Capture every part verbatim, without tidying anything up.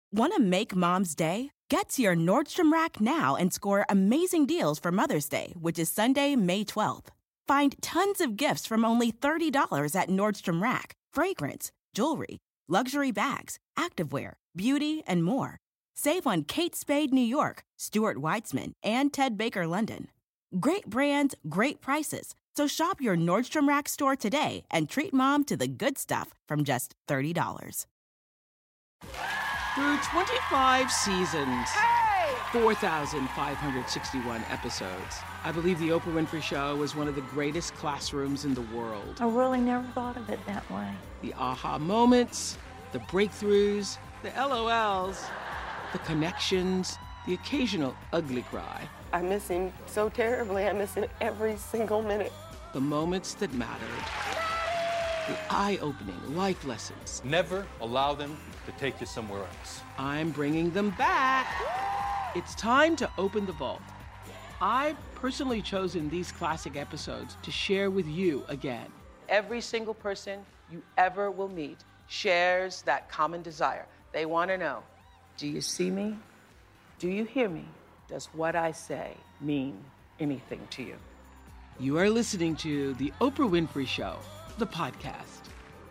Want to make Mom's day? Get to your Nordstrom Rack now and score amazing deals for Mother's Day, which is Sunday, May twelfth. Find tons of gifts from only thirty dollars at Nordstrom Rack. Fragrance, jewelry, luxury bags, activewear, beauty, and more. Save on Kate Spade New York, Stuart Weitzman, and Ted Baker London. Great brands, great prices. So shop your Nordstrom Rack store today and treat Mom to the good stuff from just thirty dollars. Through twenty-five seasons, Hey! four thousand five hundred sixty-one episodes, I believe The Oprah Winfrey Show was one of the greatest classrooms in the world. I really never thought of it that way. The aha moments, the breakthroughs, the L O Ls, the connections, the occasional ugly cry. I miss him so terribly. I miss him every single minute. The moments that mattered. The eye-opening life lessons. Never allow them to take you somewhere else. I'm bringing them back. It's time to open the vault. I've personally chosen these classic episodes to share with you again. Every single person you ever will meet shares that common desire. They want to know, do you see me? Do you hear me? Does what I say mean anything to you? You are listening to The Oprah Winfrey Show, the podcast.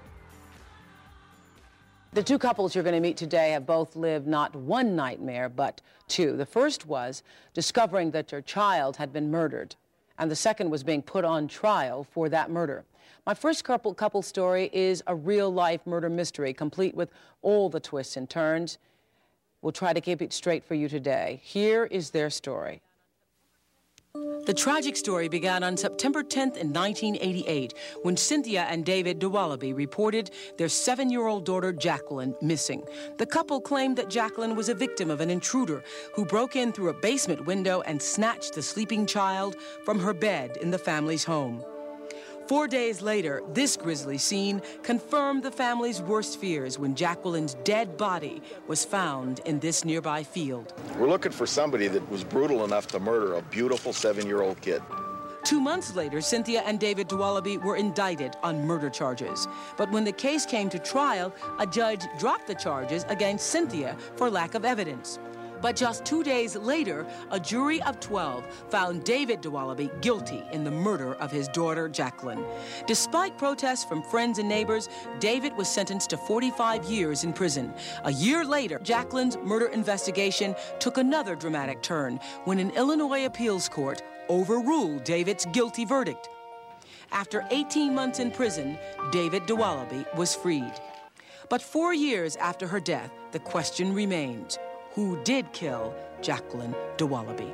The two couples you're going to meet today have both lived not one nightmare, but two. The first was discovering that their child had been murdered, and the second was being put on trial for that murder. My first couple, couple story is a real-life murder mystery, complete with all the twists and turns. We'll try to keep it straight for you today. Here is their story. The tragic story began on September tenth in nineteen eighty-eight when Cynthia and David DeWallaby reported their seven-year-old daughter Jacqueline missing. The couple claimed that Jacqueline was a victim of an intruder who broke in through a basement window and snatched the sleeping child from her bed in the family's home. Four days later, this grisly scene confirmed the family's worst fears when Jacqueline's dead body was found in this nearby field. We're looking for somebody that was brutal enough to murder a beautiful seven-year-old kid. Two months later, Cynthia and David DeWallaby were indicted on murder charges. But when the case came to trial, a judge dropped the charges against Cynthia for lack of evidence. But just two days later, a jury of twelve found David DeWallaby guilty in the murder of his daughter, Jacqueline. Despite protests from friends and neighbors, David was sentenced to forty-five years in prison. A year later, Jacqueline's murder investigation took another dramatic turn when an Illinois appeals court overruled David's guilty verdict. After eighteen months in prison, David DeWallaby was freed. But four years after her death, the question remains: who did kill Jacqueline DeWallaby?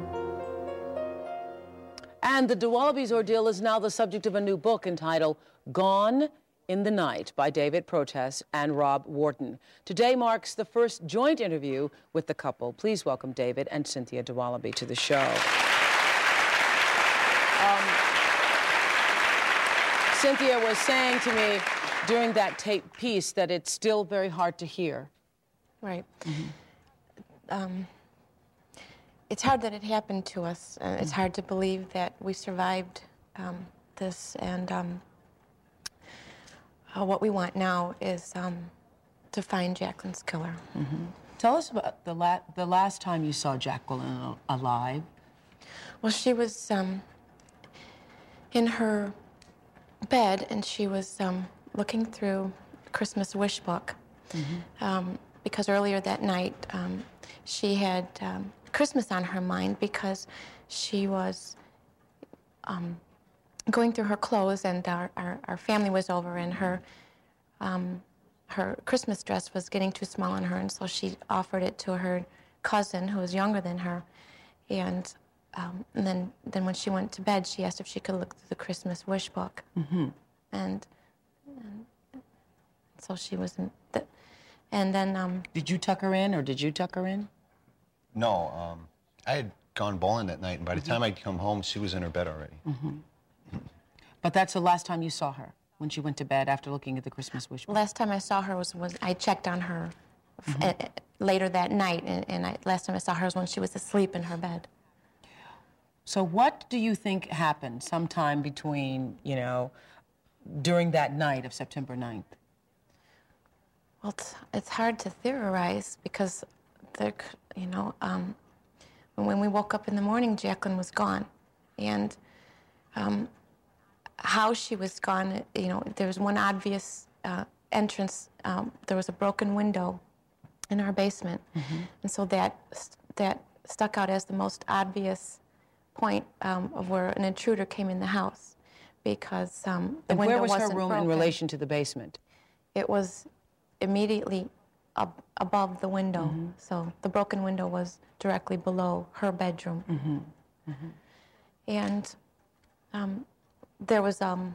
And the DeWallaby's ordeal is now the subject of a new book entitled Gone in the Night by David Protess and Rob Wharton. Today marks the first joint interview with the couple. Please welcome David and Cynthia DeWallaby to the show. Um, Cynthia was saying to me during that tape piece that it's still very hard to hear. Right. Mm-hmm. Um, it's hard that it happened to us. Uh, it's hard to believe that we survived um, this, and um, uh, what we want now is um, to find Jacqueline's killer. Mm-hmm. Tell us about the, la the last time you saw Jacqueline alive. Well, she was um, in her bed, and she was um, looking through a Christmas wish book. Mm-hmm. um, because earlier that night, um, she had um, Christmas on her mind because she was um, going through her clothes, and our, our, our family was over, and her, um, her Christmas dress was getting too small on her, and so she offered it to her cousin, who was younger than her. And, um, and then, then when she went to bed, she asked if she could look through the Christmas wish book. Mm-hmm. and, and so she was in the, and then... Um, did you tuck her in, or did you tuck her in? No, um, I had gone bowling that night, and by the mm-hmm. time I'd come home, she was in her bed already. Mm-hmm. But that's the last time you saw her, when she went to bed after looking at the Christmas wish book? Last time I saw her was, was I checked on her mm-hmm. f uh, later that night, and, and I, last time I saw her was when she was asleep in her bed. So what do you think happened sometime between, you know, during that night of September ninth? Well, it's, it's hard to theorize because, there, c- you know, um, when we woke up in the morning, Jacqueline was gone. And um, how she was gone, you know, there was one obvious uh, entrance. Um, there was a broken window in our basement. Mm-hmm. And so that, that stuck out as the most obvious point um, of where an intruder came in the house, because um, the and window where was wasn't her room broken. in relation to the basement? It was immediately up above the window. Mm-hmm. So the broken window was directly below her bedroom. Mm-hmm. Mm-hmm. And um, there was, um,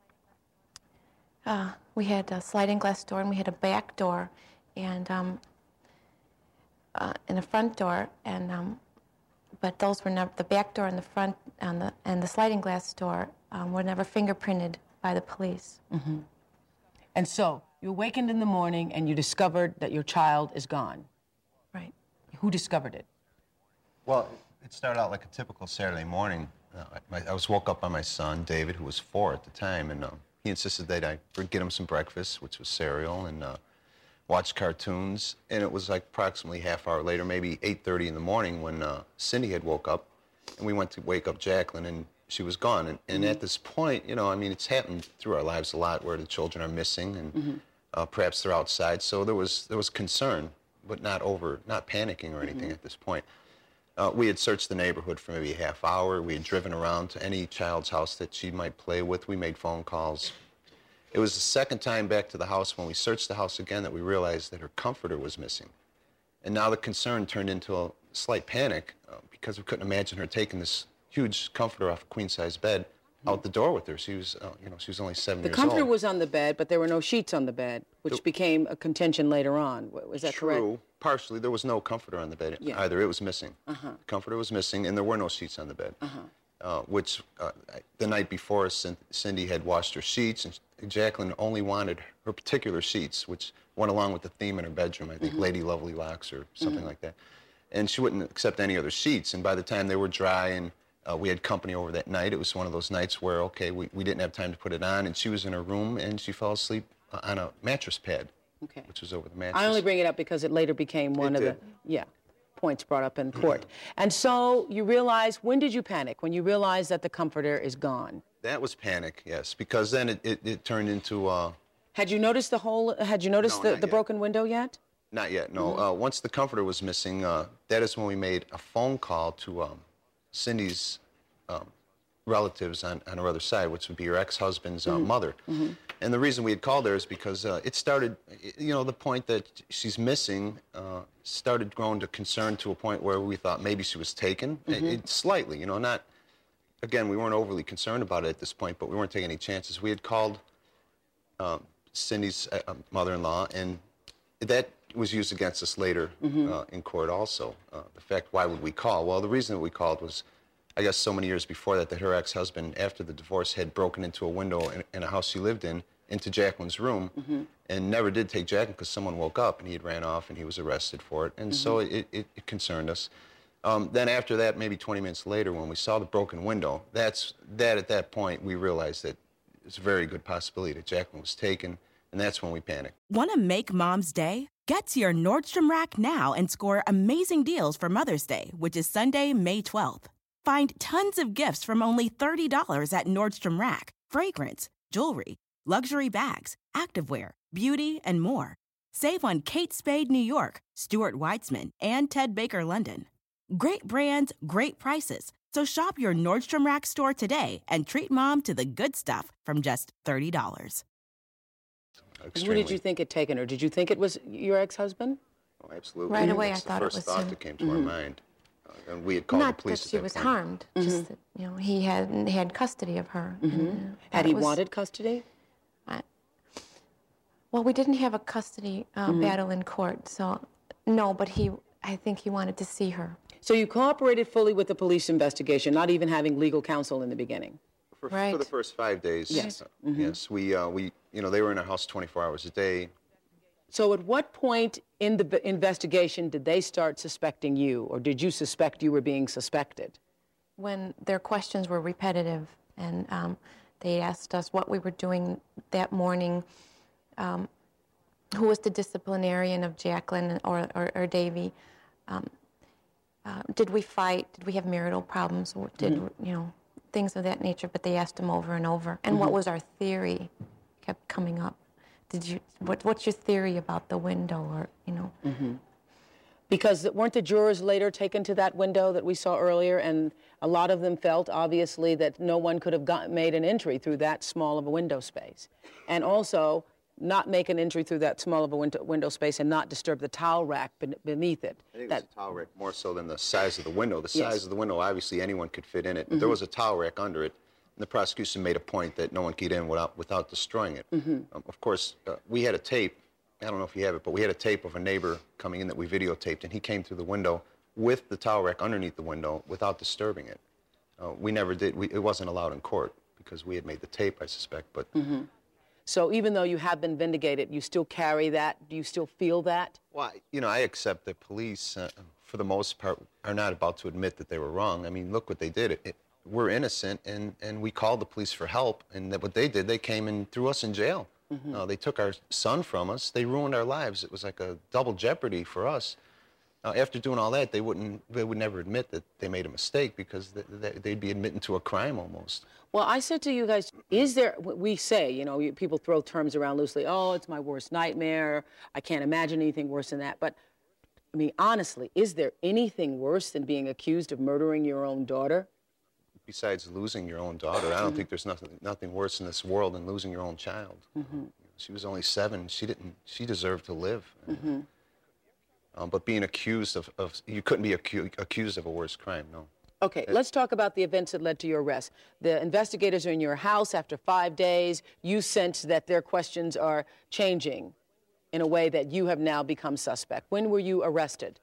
uh, we had a sliding glass door and we had a back door and, um, uh, and a front door, and um, but those were never, the back door and the front and the, and the sliding glass door um, were never fingerprinted by the police. Mm-hmm. And so you awakened in the morning and you discovered that your child is gone. Right. Who discovered it? Well, it started out like a typical Saturday morning. Uh, I, I was woke up by my son, David, who was four at the time, and uh, he insisted that I get him some breakfast, which was cereal, and uh, watch cartoons. And it was like approximately half hour later, maybe eight thirty in the morning, when uh, Cindy had woke up, and we went to wake up Jacqueline, and she was gone. And, and mm-hmm. at this point, you know, I mean, it's happened through our lives a lot where the children are missing, and mm-hmm. uh, perhaps they're outside. So there was there was concern, but not over, not panicking or anything mm-hmm. at this point. Uh, we had searched the neighborhood for maybe a half hour. We had driven around to any child's house that she might play with. We made phone calls. It was the second time back to the house when we searched the house again that we realized that her comforter was missing. And now the concern turned into a slight panic uh, because we couldn't imagine her taking this huge comforter off a queen-size bed out the door with her. She was, uh, you know, she was only seven the years old. The comforter was on the bed, but there were no sheets on the bed, which the, became a contention later on. Was that true, correct? True. Partially. There was no comforter on the bed yeah. either. It was missing. Uh-huh. The comforter was missing, and there were no sheets on the bed, uh-huh. uh, which uh, the night before, Cindy had washed her sheets, and Jacqueline only wanted her particular sheets, which went along with the theme in her bedroom, I think, mm-hmm. Lady Lovely Locks or something mm-hmm. like that. And she wouldn't accept any other sheets, and by the time they were dry and Uh, we had company over that night. It was one of those nights where, okay, we, we didn't have time to put it on, and she was in her room, and she fell asleep uh, on a mattress pad, okay. which was over the mattress. I only bring it up because it later became one it of did. the yeah points brought up in court. And so you realize, when did you panic? When you realized that the comforter is gone? That was panic, yes, because then it, it, it turned into... Uh, had you noticed the whole, had you noticed no, the, the yet. broken window yet? Not yet, no. Mm-hmm. uh, once the comforter was missing, uh, that is when we made a phone call to um, Cindy's um, relatives on, on her other side, which would be her ex-husband's uh, mm-hmm. mother. Mm-hmm. And the reason we had called her is because uh, it started, you know, the point that she's missing uh, started growing to concern to a point where we thought maybe she was taken. Mm-hmm. It, it, slightly, you know, not, again, we weren't overly concerned about it at this point, but we weren't taking any chances. We had called uh, Cindy's uh, mother-in-law, and that was used against us later mm-hmm. uh, in court also. Uh, the fact, why would we call? Well, the reason that we called was, I guess so many years before that, that her ex-husband, after the divorce, had broken into a window in, in a house she lived in, into Jacqueline's room, mm-hmm. and never did take Jacqueline because someone woke up and he had ran off and he was arrested for it. And mm-hmm. so it, it, it concerned us. Um, then after that, maybe twenty minutes later, when we saw the broken window, that's that at that point we realized that it's a very good possibility that Jacqueline was taken, and that's when we panicked. Want to make Mom's day? Get to your Nordstrom Rack now and score amazing deals for Mother's Day, which is Sunday, May twelfth. Find tons of gifts from only thirty dollars at Nordstrom Rack. Fragrance, jewelry, luxury bags, activewear, beauty, and more. Save on Kate Spade New York, Stuart Weitzman, and Ted Baker London. Great brands, great prices. So shop your Nordstrom Rack store today and treat Mom to the good stuff from just thirty dollars. Who did you think had taken her? Did you think it was your ex-husband? Oh, absolutely. Right away, That's I thought it was the first thought him. that came to mm-hmm. our mind. Uh, and we had called Not the police that at she that was point. harmed, Mm-hmm. just that, you know, he had he had custody of her. Mm-hmm. And, uh, had he was, wanted custody? I, well, we didn't have a custody uh, mm-hmm. battle in court, so no, but he, I think he wanted to see her. So you cooperated fully with the police investigation, not even having legal counsel in the beginning? For, right. for the first five days, yes. Uh, mm-hmm. Yes, we, uh, we, you know, they were in our house twenty-four hours a day. So at what point in the b- investigation did they start suspecting you, or did you suspect you were being suspected? When their questions were repetitive, and um, they asked us what we were doing that morning, um, who was the disciplinarian of Jacqueline or, or, or Davy. Um, uh, did we fight? Did we have marital problems? Did, mm-hmm. you know, things of that nature? But they asked him over and over. And mm-hmm. what was our theory? Kept coming up. Did you? What, what's your theory about the window? Or you know. Mm-hmm. Because weren't the jurors later taken to that window that we saw earlier, and a lot of them felt, obviously, that no one could have got, made an entry through that small of a window space. And also, not make an entry through that small of a window, window space and not disturb the towel rack ben beneath it. I think that, it was a towel rack more so than the size of the window. The size yes. of the window, obviously, anyone could fit in it. But mm-hmm. there was a towel rack under it. And the prosecution made a point that no one could get in without, without destroying it. Mm-hmm. um, of course, uh, we had a tape. I don't know if you have it, but we had a tape of a neighbor coming in that we videotaped, and he came through the window with the towel rack underneath the window without disturbing it. Uh, we never did. We, it wasn't allowed in court because we had made the tape, I suspect. But mm-hmm. So even though you have been vindicated, you still carry that? Do you still feel that? Well, you know, I accept that police, uh, for the most part, are not about to admit that they were wrong. I mean, look what they did. It, it, we're innocent, and, and we called the police for help, and that what they did, they came and threw us in jail. Mm-hmm. uh, they took our son from us. They ruined our lives. It was like a double jeopardy for us. Uh, after doing all that, they wouldn't, they would never admit that they made a mistake because they, they, they'd be admitting to a crime almost. Well, I said to you guys, is there, we say, you know, people throw terms around loosely, oh, it's my worst nightmare. I can't imagine anything worse than that. But, I mean, honestly, is there anything worse than being accused of murdering your own daughter? Besides losing your own daughter, I don't think there's nothing nothing worse in this world than losing your own child. Mm-hmm. She was only seven. She didn't. She deserved to live. Mm-hmm. um, but being accused of, of you couldn't be acu accused of a worse crime. No. Okay, it, let's talk about the events that led to your arrest. The investigators are in your house after five days. You sense that their questions are changing in a way that you have now become suspect. When were you arrested?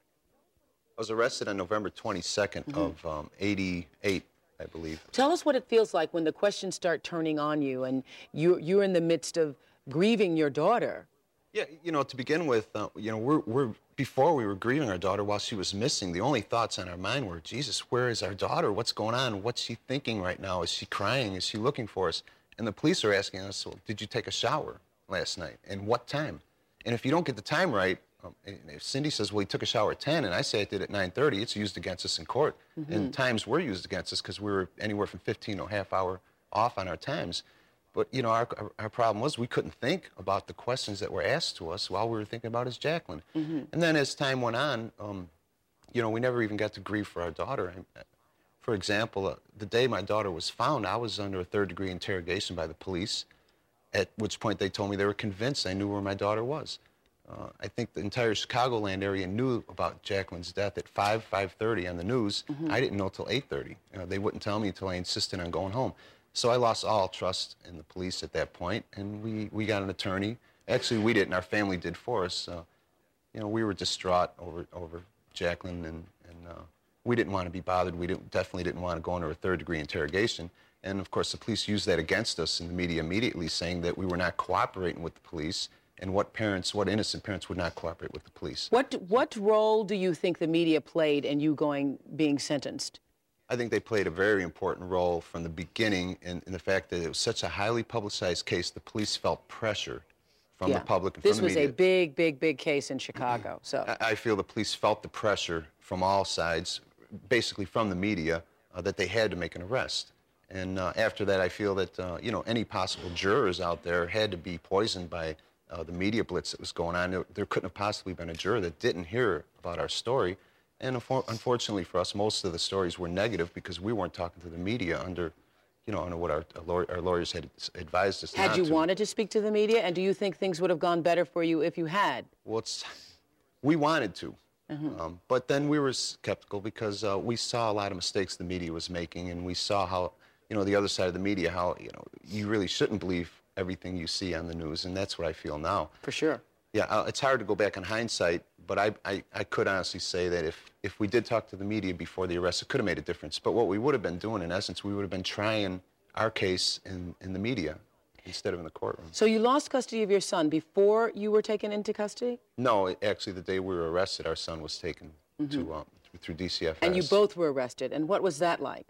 I was arrested on November twenty-second mm-hmm. of um, eighty-eight. I believe. Tell us what it feels like when the questions start turning on you and you, you're in the midst of grieving your daughter. Yeah, you know, to begin with, uh, you know, we're, we're, before we were grieving our daughter while she was missing, the only thoughts on our mind were, Jesus, where is our daughter? What's going on? What's she thinking right now? Is she crying? Is she looking for us? And the police are asking us, well, did you take a shower last night? And what time? And if you don't get the time right, Um, if Cindy says, well, he took a shower at ten, and I say I did at nine thirty, it's used against us in court. Mm-hmm. And times were used against us because we were anywhere from fifteen or a half hour off on our times. But, you know, our, our, our problem was we couldn't think about the questions that were asked to us while we were thinking about his Jacqueline. Mm-hmm. And then as time went on, um, you know, we never even got to grieve for our daughter. For example, uh, the day my daughter was found, I was under a third-degree interrogation by the police, at which point they told me they were convinced I knew where my daughter was. Uh, I think the entire Chicagoland area knew about Jacqueline's death at five, five thirty on the news. Mm-hmm. I didn't know till eight thirty. You know, they wouldn't tell me until I insisted on going home. So I lost all trust in the police at that point, and we, we got an attorney. Actually, we didn't. Our family did for us. Uh, you know, we were distraught over, over Jacqueline, and, and uh, we didn't want to be bothered. We didn't, definitely didn't want to go under a third-degree interrogation. And, of course, the police used that against us in the media immediately, saying that we were not cooperating with the police. And what parents, what innocent parents would not cooperate with the police. What what role do you think the media played in you going being sentenced? I think they played a very important role from the beginning in, in the fact that it was such a highly publicized case. The police felt pressure from yeah. the public and this from the media. This was a big, big, big case in Chicago. So I, I feel the police felt the pressure from all sides, basically from the media, uh, that they had to make an arrest. And uh, after that, I feel that uh, you know, any possible jurors out there had to be poisoned by Uh, the media blitz that was going on. There, there couldn't have possibly been a juror that didn't hear about our story. And unfortunately for us, most of the stories were negative because we weren't talking to the media under, you know, under what our, our lawyers had advised us not to. Had you wanted to speak to the media? And do you think things would have gone better for you if you had? Well, it's, we wanted to. Mm-hmm. um, but then we were skeptical because uh, we saw a lot of mistakes the media was making, and we saw how, you know, the other side of the media, how, you know, you really shouldn't believe everything you see on the news, and that's what I feel now. For sure. Yeah, uh, it's hard to go back in hindsight, but I, I, I could honestly say that if, if we did talk to the media before the arrest, it could have made a difference. But what we would have been doing, in essence, we would have been trying our case in, in the media instead of in the courtroom. So you lost custody of your son before you were taken into custody? No, actually, the day we were arrested, our son was taken mm-hmm. to um, through D C F S. And you both were arrested. And what was that like?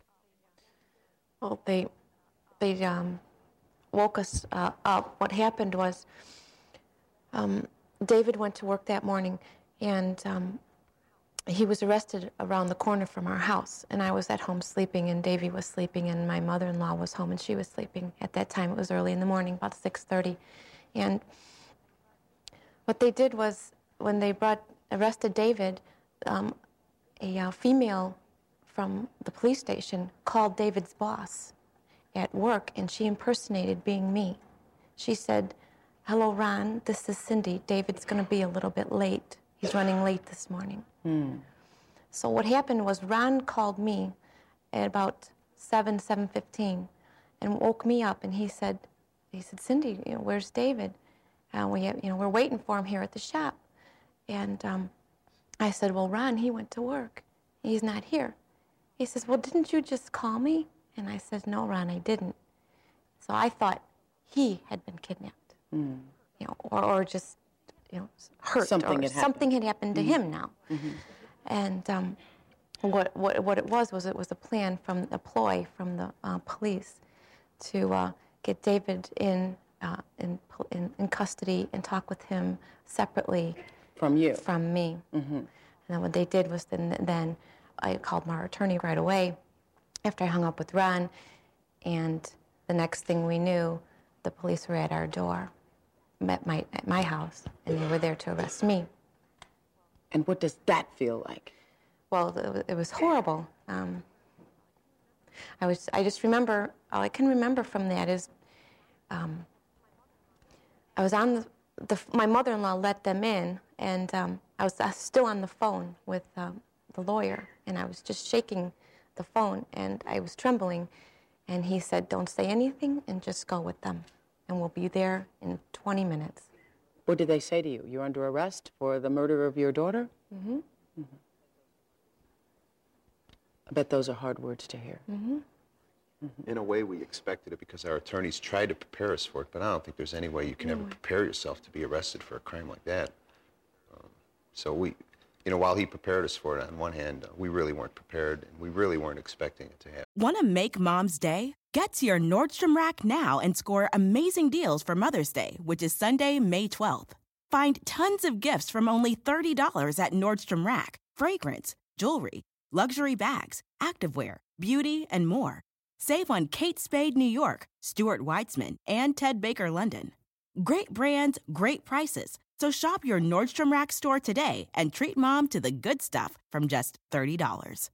Well, they, they um, woke us uh, up. What happened was um, David went to work that morning, and um, he was arrested around the corner from our house, and I was at home sleeping, and Davy was sleeping, and my mother-in-law was home, and she was sleeping. At that time, it was early in the morning, about six thirty. And what they did was, when they brought arrested David, um, a uh, female from the police station called David's boss at work, and she impersonated being me. She said, "Hello, Ron, this is Cindy. David's going to be a little bit late. He's running late this morning." Mm. So what happened was Ron called me at about seven, seven fifteen and woke me up, and he said, he said, "Cindy, you know, where's David? Uh, we have, you know, we're waiting for him here at the shop." And um, I said, "Well, Ron, he went to work. He's not here." He says, "Well, didn't you just call me?" And I said, "No, Ron, I didn't." So I thought he had been kidnapped, mm. you know, or, or just, you know, hurt, something or had something happened. had happened to mm-hmm. him now. Mm-hmm. And um, what what what it was was it was a plan from a ploy from the uh, police to uh, get David in, uh, in in in custody and talk with him separately from you, from me. Mm-hmm. And then what they did was then then I called my attorney right away after I hung up with Ron, and the next thing we knew, the police were at our door, at my, at my house, and they were there to arrest me. And what does that feel like? Well, it, it was horrible. Um, I was. I just remember, all I can remember from that is um, I was on the, the my mother-in-law let them in, and um, I, was, I was still on the phone with um, the lawyer, and I was just shaking the phone, and I was trembling, and he said, "Don't say anything and just go with them, and we'll be there in twenty minutes. What did they say to you? You're under arrest for the murder of your daughter? Mm-hmm. Mm-hmm. I bet those are hard words to hear. Mm-hmm. Mm-hmm. In a way, we expected it because our attorneys tried to prepare us for it, but I don't think there's any way you can no ever way. prepare yourself to be arrested for a crime like that. Um, so we, you know, while he prepared us for it, on one hand, uh, we really weren't prepared, and we really weren't expecting it to happen. Want to make Mom's Day? Get to your Nordstrom Rack now and score amazing deals for Mother's Day, which is Sunday, May twelfth. Find tons of gifts from only thirty dollars at Nordstrom Rack. Fragrance, jewelry, luxury bags, activewear, beauty, and more. Save on Kate Spade New York, Stuart Weitzman, and Ted Baker London. Great brands, great prices. So shop your Nordstrom Rack store today and treat Mom to the good stuff from just thirty dollars.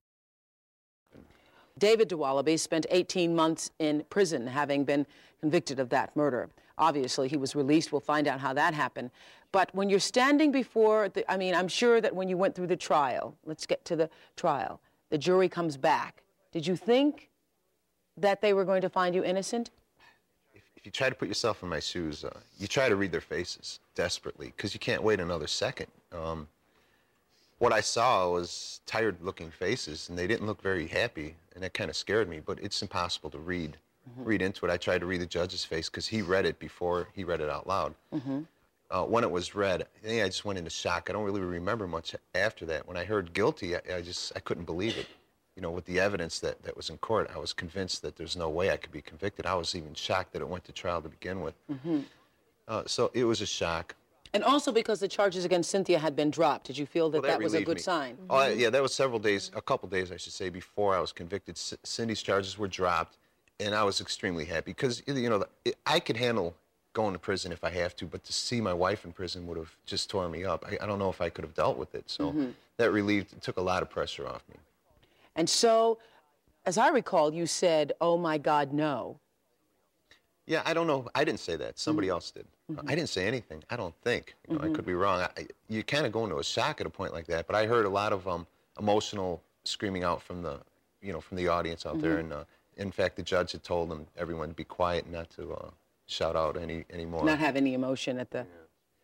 David DeWallaby spent eighteen months in prison, having been convicted of that murder. Obviously, he was released. We'll find out how that happened. But when you're standing before, the, I mean, I'm sure that when you went through the trial, let's get to the trial, the jury comes back. Did you think that they were going to find you innocent? If, if you try to put yourself in my shoes, uh, you try to read their faces desperately because you can't wait another second. Um, what I saw was tired-looking faces, and they didn't look very happy, and that kind of scared me, but it's impossible to read. Mm-hmm. read into it. I tried to read the judge's face because he read it before he read it out loud. Mm-hmm. Uh, when it was read, I think I just went into shock. I don't really remember much after that. When I heard guilty, I, I just I couldn't believe it. You know, with the evidence that, that was in court, I was convinced that there's no way I could be convicted. I was even shocked that it went to trial to begin with. Mm-hmm. uh, so it was a shock. And also because the charges against Cynthia had been dropped. Did you feel that well, that, that was a good me. sign? Oh, I, yeah, that was several days, a couple days, I should say, before I was convicted. C- Cindy's charges were dropped. And I was extremely happy because, you know, I could handle going to prison if I have to, but to see my wife in prison would have just torn me up. I, I don't know if I could have dealt with it. So mm-hmm. that relieved, it took a lot of pressure off me. And so, as I recall, you said, "Oh, my God, no." Yeah, I don't know. I didn't say that. Somebody mm-hmm. else did. Mm-hmm. I didn't say anything. I don't think. You know, mm-hmm. I could be wrong. I, you kind of go into a shock at a point like that. But I heard a lot of um, emotional screaming out from the, you know, from the audience out mm-hmm. there. And uh, in fact, the judge had told them, everyone, to be quiet and not to uh, shout out any anymore. Not have any emotion at the... Yeah.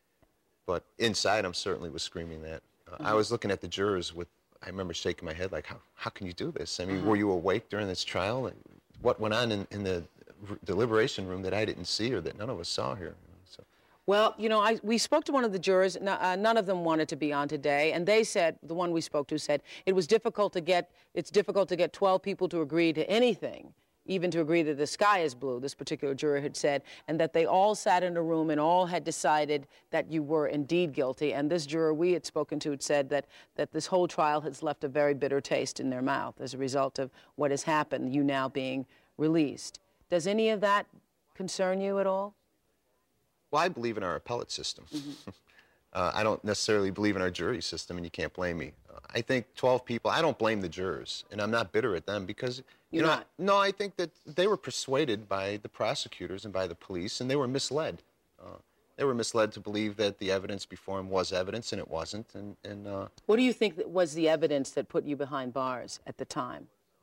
But inside, I'm certainly was screaming that. Uh, mm-hmm. I was looking at the jurors with, I remember shaking my head like, how, how can you do this? I mean, uh-huh. were you awake during this trial? What went on in, in the deliberation room that I didn't see or that none of us saw here? So. Well, you know, I, we spoke to one of the jurors. N- uh, none of them wanted to be on today, and they said, the one we spoke to said, it was difficult to get, it's difficult to get twelve people to agree to anything. even to agree that the sky is blue, this particular juror had said, and that they all sat in a room and all had decided that you were indeed guilty. And this juror we had spoken to had said that, that this whole trial has left a very bitter taste in their mouth as a result of what has happened, you now being released. Does any of that concern you at all? Well, I believe in our appellate system. Mm-hmm. uh, I don't necessarily believe in our jury system, and you can't blame me. Uh, I think twelve people, I don't blame the jurors, and I'm not bitter at them because, you You're know, not? no, I think that they were persuaded by the prosecutors and by the police, and they were misled. Uh, they were misled to believe that the evidence before them was evidence, and it wasn't. And, and uh, What do you think that was the evidence that put you behind bars at the time?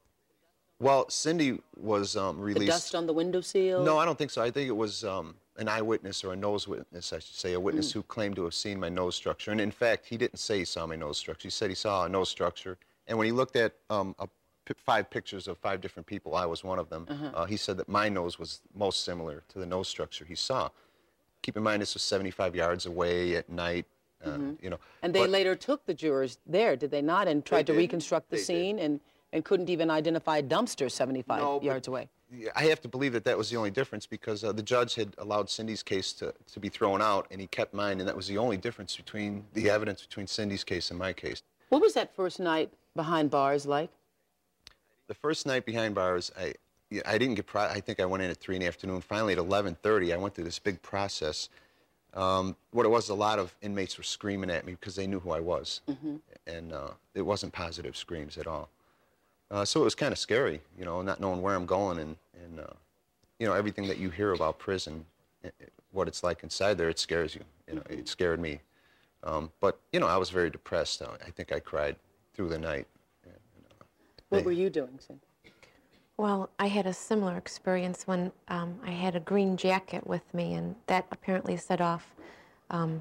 well, Cindy was um, released. The dust on the windowsill? No, I don't think so. I think it was um, an eyewitness or a nose witness, I should say, a witness mm. who claimed to have seen my nose structure. And in fact, he didn't say he saw my nose structure. He said he saw a nose structure. And when he looked at um, a, p five pictures of five different people, I was one of them, uh-huh. uh, he said that my nose was most similar to the nose structure he saw. Keep in mind, this was seventy-five yards away at night, uh, mm-hmm. you know. And they but, later took the jurors there, did they not, and tried to did. reconstruct the they scene did. and, and couldn't even identify a dumpster seventy-five no, yards away? I have to believe that that was the only difference because uh, the judge had allowed Cindy's case to, to be thrown out, and he kept mine, and that was the only difference between the evidence between Cindy's case and my case. What was that first night behind bars like? The first night behind bars, I, I didn't get, pro I think I went in at three in the afternoon. Finally, at eleven thirty, I went through this big process. Um, what it was, a lot of inmates were screaming at me because they knew who I was. Mm-hmm. And uh, it wasn't positive screams at all. Uh, so it was kind of scary, you know, not knowing where I'm going and, and uh, you know, everything that you hear about prison, it, it, what it's like inside there, it scares you. You know, mm-hmm. It scared me. Um, but, you know, I was very depressed. I think I cried through the night. And, uh, what they, were you doing, Cindy? Well, I had a similar experience when um, I had a green jacket with me, and that apparently set off um,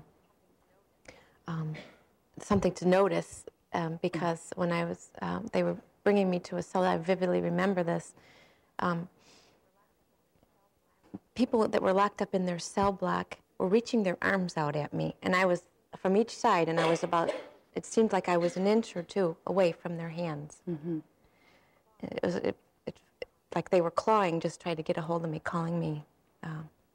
um, something to notice um, because when I was, um, they were bringing me to a cell, I vividly remember this, um, people that were locked up in their cell block were reaching their arms out at me, and I was from each side, and I was about, it seemed like I was an inch or two away from their hands. Mm-hmm. It was, it, it, like they were clawing, just trying to get a hold of me, calling me uh,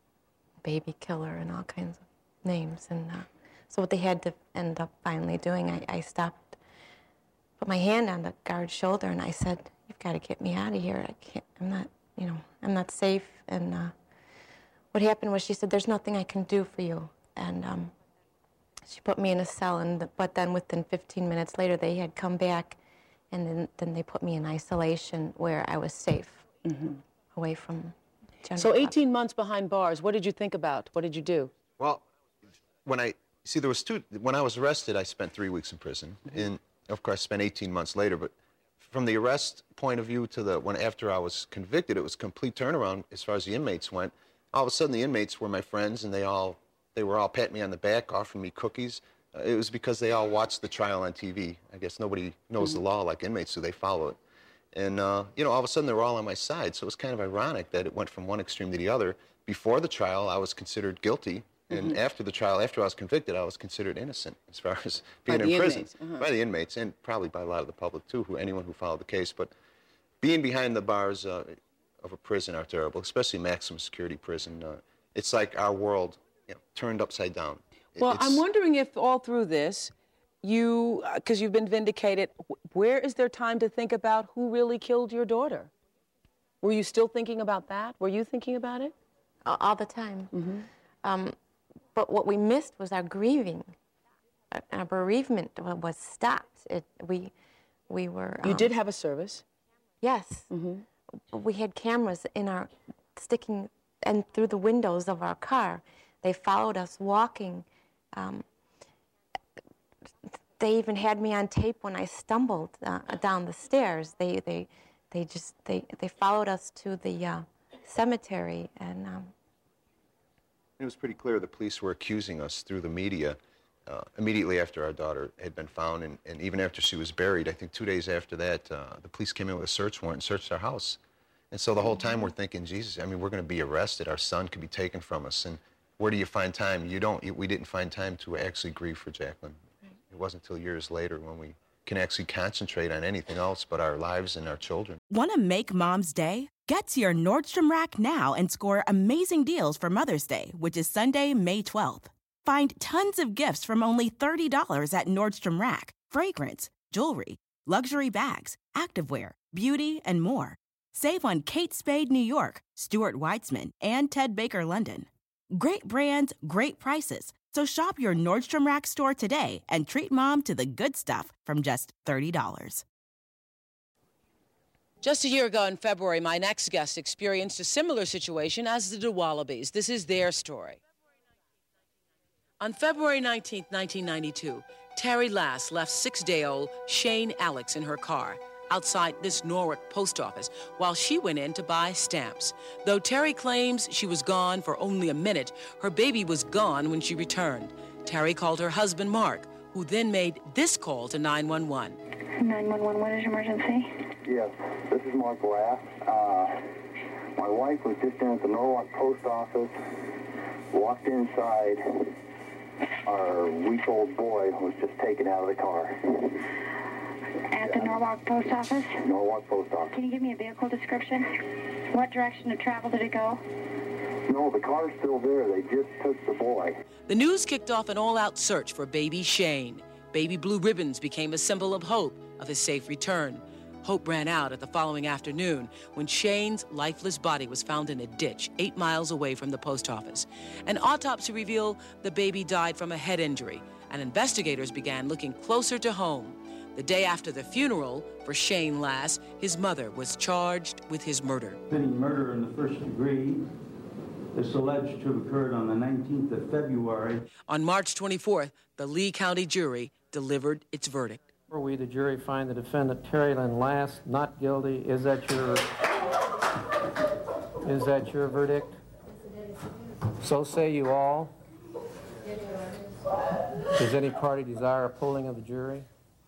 baby killer and all kinds of names. And uh, so what they had to end up finally doing, I, I stopped, put my hand on the guard's shoulder, and I said, "You've got to get me out of here. I can't, I'm not, you know, I'm not safe." And uh, what happened was she said, "There's nothing I can do for you." And um, she put me in a cell, and the, but then within fifteen minutes later, they had come back, and then, then they put me in isolation where I was safe, mm-hmm. away from general So eighteen months behind bars, what did you think about? What did you do? Well, when I, see, there was two, when I was arrested, I spent three weeks in prison, mm-hmm. and of course, I spent eighteen months later, but from the arrest point of view to the, when after I was convicted, it was a complete turnaround as far as the inmates went. All of a sudden, the inmates were my friends, and they all, they were all patting me on the back, offering me cookies. Uh, it was because they all watched the trial on T V. I guess nobody knows mm-hmm. the law like inmates do. They follow it. And, uh, you know, all of a sudden, they were all on my side. So it was kind of ironic that it went from one extreme to the other. Before the trial, I was considered guilty. And mm-hmm. after the trial, after I was convicted, I was considered innocent as far as being by in the prison. Inmates. Uh-huh. By the inmates, and probably by a lot of the public, too, who anyone who followed the case. But being behind the bars uh, of a prison are terrible, especially maximum security prison. Uh, it's like our world, you know, turned upside down. Well, it's, I'm wondering if all through this, you, because you've been vindicated, where is there time to think about who really killed your daughter? Were you still thinking about that? Were you thinking about it? All the time. Mm-hmm. Um, but what we missed was our grieving. Our bereavement was stopped. It, we, we were... You um, did have a service. Yes. Mm-hmm. We had cameras in our, sticking, and through the windows of our car. They followed us walking. Um, they even had me on tape when I stumbled uh, down the stairs. They, they, they just, they, they followed us to the uh, cemetery, and... Um, It was pretty clear the police were accusing us through the media uh, immediately after our daughter had been found, and, and even after she was buried. I think two days after that, uh, the police came in with a search warrant and searched our house. And so the whole time we're thinking, Jesus, I mean, we're going to be arrested. Our son could be taken from us. And where do you find time? You don't. We didn't find time to actually grieve for Jacqueline. Right. It wasn't until years later when we can actually concentrate on anything else but our lives and our children. Want to make Mom's Day? Get to your Nordstrom Rack now and score amazing deals for Mother's Day, which is Sunday, May twelfth. Find tons of gifts from only thirty dollars at Nordstrom Rack. Fragrance, jewelry, luxury bags, activewear, beauty, and more. Save on Kate Spade New York, Stuart Weitzman, and Ted Baker London. Great brands, great prices. So shop your Nordstrom Rack store today and treat Mom to the good stuff from just thirty dollars. Just a year ago in February, my next guest experienced a similar situation as the DeWallabys. This is their story. On February nineteenth, nineteen ninety-two, Terry Lass left six-day-old Shane Alex in her car outside this Norwalk post office while she went in to buy stamps. Though Terry claims she was gone for only a minute, her baby was gone when she returned. Terry called her husband, Mark, who then made this call to nine one one. nine one one, what is your emergency? Yes, this is Mark Lass. Uh, my wife was just in at the Norwalk post office, walked inside. Our week-old boy was just taken out of the car. At the Norwalk post office? Norwalk post office. Can you give me a vehicle description? What direction of travel did it go? No, the car's still there. They just took the boy. The news kicked off an all-out search for baby Shane. Baby blue ribbons became a symbol of hope of his safe return. Hope ran out at the following afternoon when Shane's lifeless body was found in a ditch eight miles away from the post office. An autopsy revealed the baby died from a head injury, and investigators began looking closer to home. The day after the funeral for Shane Lass, his mother was charged with his murder. Committing murder in the first degree. It's alleged to have occurred on the nineteenth of February. On March twenty-fourth, the Lee County jury delivered its verdict. We, the jury, find the defendant Terry Lynn Lass not guilty. Is that your is that your verdict? So say you all. Does any party desire a polling of the jury?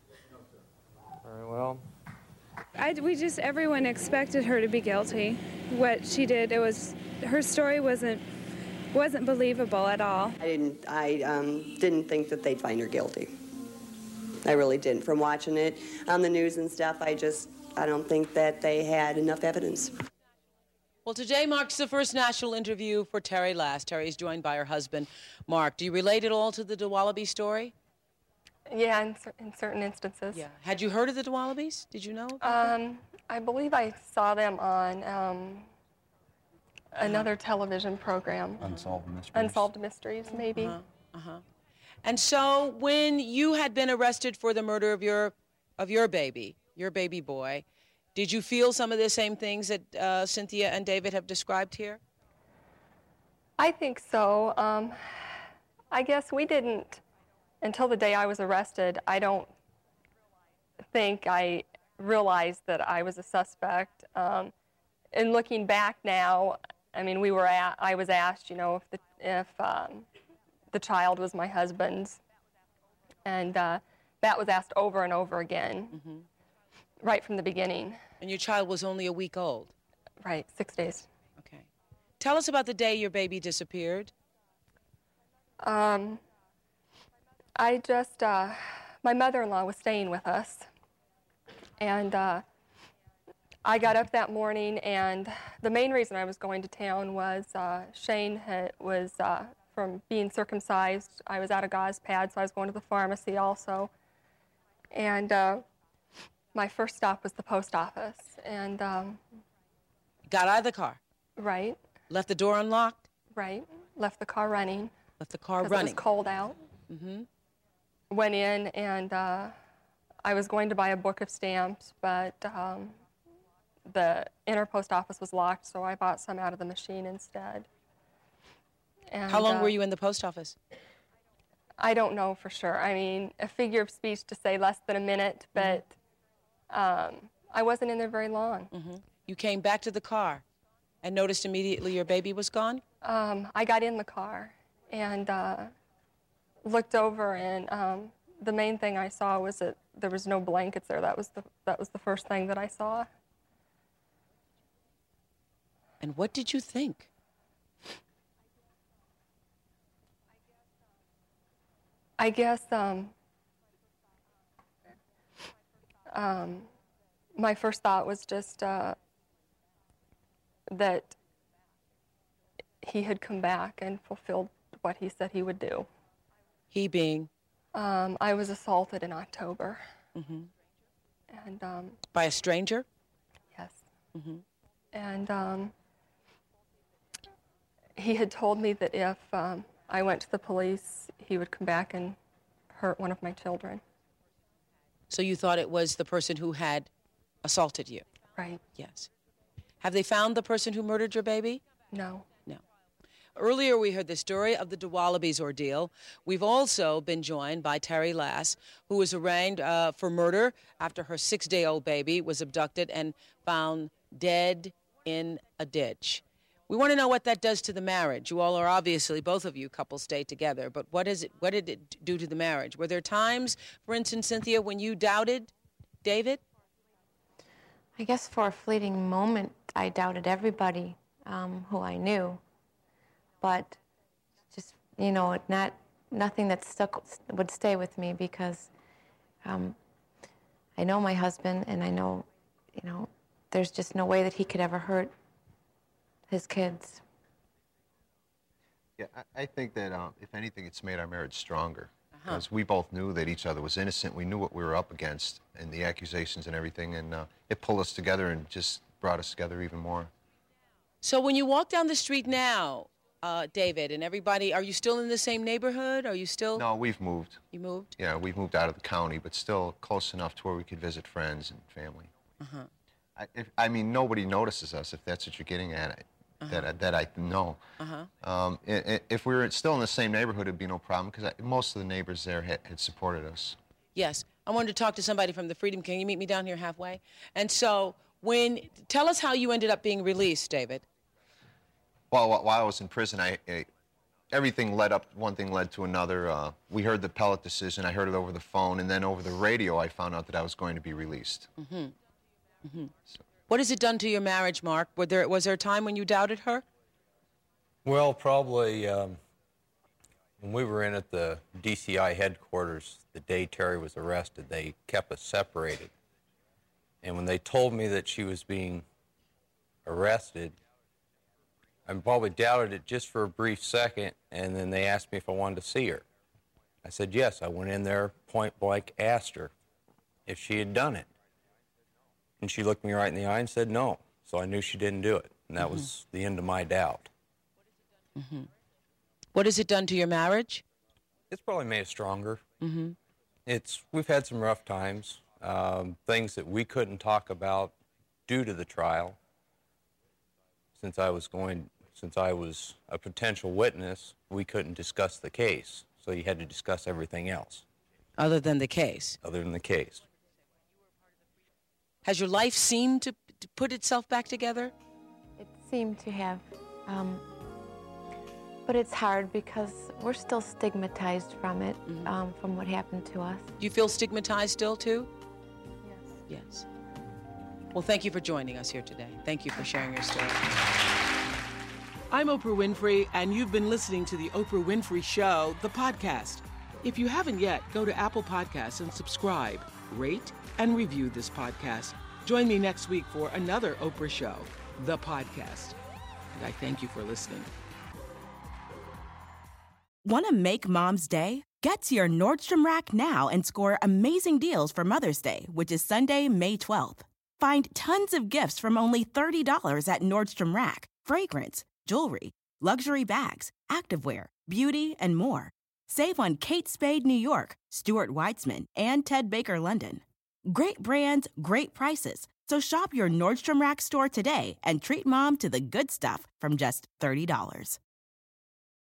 Very well. I, we just, everyone expected her to be guilty. What she did, it was, her story wasn't wasn't believable at all. I didn't, I um, didn't think that they'd find her guilty. I really didn't. From watching it on the news and stuff, I just, I don't think that they had enough evidence. Well, today marks the first national interview for Terry Lass. Terry is joined by her husband, Mark. Do you relate at all to the DeWallaby story? Yeah, in, in certain instances. Yeah. Had you heard of the DeWallabys? Did you know? Um, I believe I saw them on um, another uh-huh. television program. Unsolved Mysteries. Unsolved Mysteries, maybe. Uh-huh. Uh-huh. And so when you had been arrested for the murder of your of your baby, your baby boy, did you feel some of the same things that uh, Cynthia and David have described here? I think so. Um, I guess we didn't, until the day I was arrested, I don't think I realized that I was a suspect. Um, and looking back now, I mean, we were at, I was asked, you know, if the, if um, the child was my husband's, and uh, that was asked over and over again, mm-hmm. right from the beginning. And your child was only a week old? Right, six days. Okay. Tell us about the day your baby disappeared. Um, I just, uh, my mother-in-law was staying with us, and uh, I got up that morning, and the main reason I was going to town was uh, Shane had, was uh, from being circumcised. I was out of gauze pads, so I was going to the pharmacy also. And uh, my first stop was the post office. And um, got out of the car? Right. Left the door unlocked? Right. Left the car running. Left the car running. Because it was cold out. Mm-hmm. Went in, and uh, I was going to buy a book of stamps, but um, the inner post office was locked, so I bought some out of the machine instead. And, How long uh, were you in the post office? I don't know for sure. I mean, a figure of speech to say less than a minute, but um, I wasn't in there very long. Mm-hmm. You came back to the car and noticed immediately your baby was gone? Um, I got in the car and uh, looked over, and um, the main thing I saw was that there was no blankets there. That was the, that was the first thing that I saw. And what did you think? I guess um, um, my first thought was just uh, that he had come back and fulfilled what he said he would do. He being? Um, I was assaulted in October. Mm-hmm. And um, by a stranger? Yes. Mm-hmm. And um, he had told me that if um, I went to the police, he would come back and hurt one of my children. So you thought it was the person who had assaulted you? Right. Yes. Have they found the person who murdered your baby? No. No. Earlier, we heard the story of the DeWallabys ordeal. We've also been joined by Terry Lass, who was arraigned uh, for murder after her six-day-old baby was abducted and found dead in a ditch. We want to know what that does to the marriage. You all are obviously, both of you couples stay together, but what is it? What did it do to the marriage? Were there times, for instance, Cynthia, when you doubted David? I guess for a fleeting moment, I doubted everybody um, who I knew. But just, you know, not nothing that stuck would stay with me because um, I know my husband, and I know, you know, there's just no way that he could ever hurt his kids. Yeah, I, I think that uh, if anything, it's made our marriage stronger. Uh-huh. Because we both knew that each other was innocent. We knew what we were up against and the accusations and everything, and uh, it pulled us together and just brought us together even more. So when you walk down the street now, Uh, David, and everybody, are you still in the same neighborhood? Are you still? No, we've moved. You moved? Yeah, we've moved out of the county, but still close enough to where we could visit friends and family. Uh-huh. I, if, I mean, nobody notices us, if that's what you're getting at, uh-huh. that, I, that I know. Uh-huh. Um, i i if we were still in the same neighborhood, it'd be no problem, because most of the neighbors there had, had supported us. Yes. I wanted to talk to somebody from the Freedom. Can you meet me down here halfway? And so, when, tell us how you ended up being released, David. Well, while I was in prison, I, I, everything led up, one thing led to another. Uh, we heard the pellet decision. I heard it over the phone, and then over the radio, I found out that I was going to be released. Mm-hmm. Mm-hmm. So. What has it done to your marriage, Mark? Were there, was there a time when you doubted her? Well, probably um, when we were in at the D C I headquarters the day Terry was arrested, they kept us separated. And when they told me that she was being arrested, I probably doubted it just for a brief second, and then they asked me if I wanted to see her. I said yes. I went in there, point blank, asked her if she had done it. And she looked me right in the eye and said no. So I knew she didn't do it, and that mm-hmm. was the end of my doubt. Mm-hmm. What has it done to your marriage? It's probably made it stronger. Mm-hmm. It's, we've had some rough times, um, things that we couldn't talk about due to the trial. Since I was going, since I was a potential witness, we couldn't discuss the case. So you had to discuss everything else. Other than the case? Other than the case. Has your life seemed to, to put itself back together? It seemed to have. Um, but it's hard because we're still stigmatized from it, mm-hmm. um, from what happened to us. Do you feel stigmatized still, too? Yes. Yes. Well, thank you for joining us here today. Thank you for sharing your story. I'm Oprah Winfrey, and you've been listening to The Oprah Winfrey Show, the podcast. If you haven't yet, go to Apple Podcasts and subscribe, rate, and review this podcast. Join me next week for another Oprah Show, the podcast. And I thank you for listening. Want to make Mom's Day? Get to your Nordstrom Rack now and score amazing deals for Mother's Day, which is Sunday, May twelfth. Find tons of gifts from only thirty dollars at Nordstrom Rack. Fragrance, jewelry, luxury bags, activewear, beauty, and more. Save on Kate Spade New York, Stuart Weitzman, and Ted Baker London. Great brands, great prices. So shop your Nordstrom Rack store today and treat Mom to the good stuff from just thirty dollars.